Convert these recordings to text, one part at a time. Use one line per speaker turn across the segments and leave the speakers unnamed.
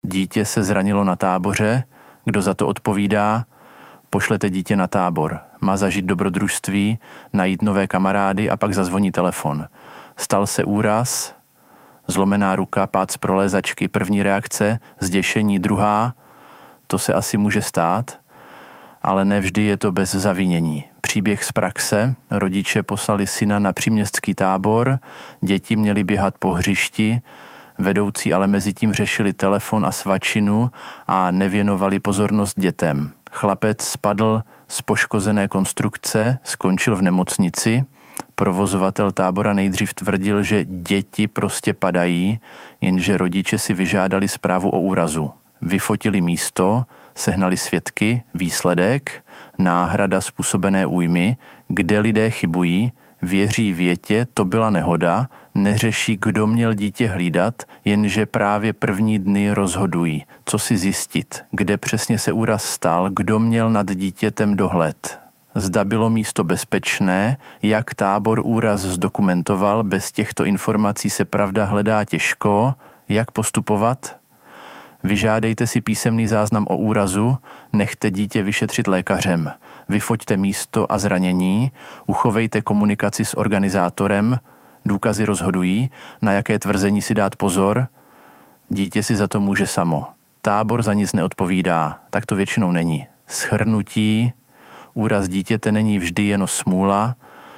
Dítě se zranilo na táboře, kdo za to odpovídá? Pošlete dítě na tábor. Má zažít dobrodružství, najít nové kamarády a pak zazvoní telefon. Stal se úraz, zlomená ruka, pád z prolézačky, první reakce, zděšení, druhá, to se asi může stát, ale nevždy je to bez zavinění. Příběh z praxe, rodiče poslali syna na příměstský tábor, děti měly běhat po hřišti, vedoucí ale mezi tím řešili telefon a svačinu a nevěnovali pozornost dětem. Chlapec spadl z poškozené konstrukce, skončil v nemocnici. Provozovatel tábora nejdřív tvrdil, že děti prostě padají, jenže rodiče si vyžádali zprávu o úrazu. Vyfotili místo, sehnali svědky, výsledek, náhrada způsobené újmy, kde lidé chybují, věří větě, to byla nehoda, neřeší, kdo měl dítě hlídat, jenže právě první dny rozhodují, co si zjistit, kde přesně se úraz stal, kdo měl nad dítětem dohled. Zda bylo místo bezpečné, jak tábor úraz zdokumentoval, bez těchto informací se pravda hledá těžko, jak postupovat? Vyžádejte si písemný záznam o úrazu, nechte dítě vyšetřit lékařem, vyfoťte místo a zranění, uchovejte komunikaci s organizátorem, důkazy rozhodují, na jaké tvrzení si dát pozor, dítě si za to může samo. Tábor za nic neodpovídá, tak to většinou není. Shrnutí, úraz dítěte není vždy jen smůla,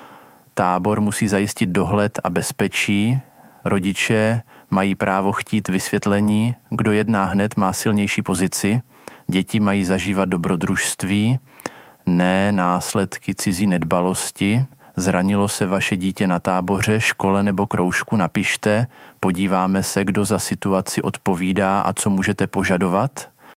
tábor musí zajistit dohled a bezpečí, rodiče mají právo chtít vysvětlení, kdo jedná hned, má silnější pozici, děti mají zažívat dobrodružství, ne následky cizí nedbalosti. Zranilo se vaše dítě na táboře, škole nebo kroužku, napište, podíváme se, kdo za situaci odpovídá a co můžete požadovat.